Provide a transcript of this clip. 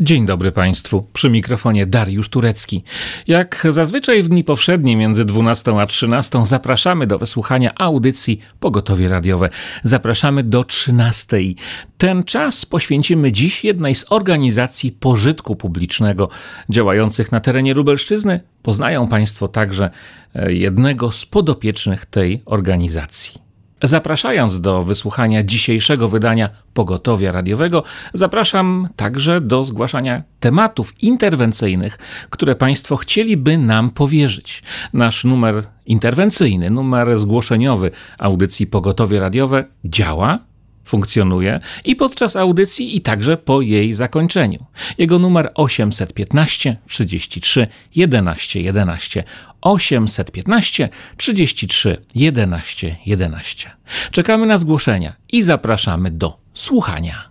Dzień dobry Państwu, przy mikrofonie Dariusz Turecki. Jak zazwyczaj w dni powszednie między 12 a 13 zapraszamy do wysłuchania audycji Pogotowie Radiowe. Zapraszamy do 13. Ten czas poświęcimy dziś jednej z organizacji pożytku publicznego działających na terenie Lubelszczyzny. Poznają Państwo także jednego z podopiecznych tej organizacji. Zapraszając do wysłuchania dzisiejszego wydania Pogotowia Radiowego, zapraszam także do zgłaszania tematów interwencyjnych, które Państwo chcieliby nam powierzyć. Nasz numer interwencyjny, numer zgłoszeniowy audycji Pogotowie Radiowe działa, funkcjonuje i podczas audycji i także po jej zakończeniu. Jego numer 815 33 11 11. 815 33 11 11. Czekamy na zgłoszenia i zapraszamy do słuchania.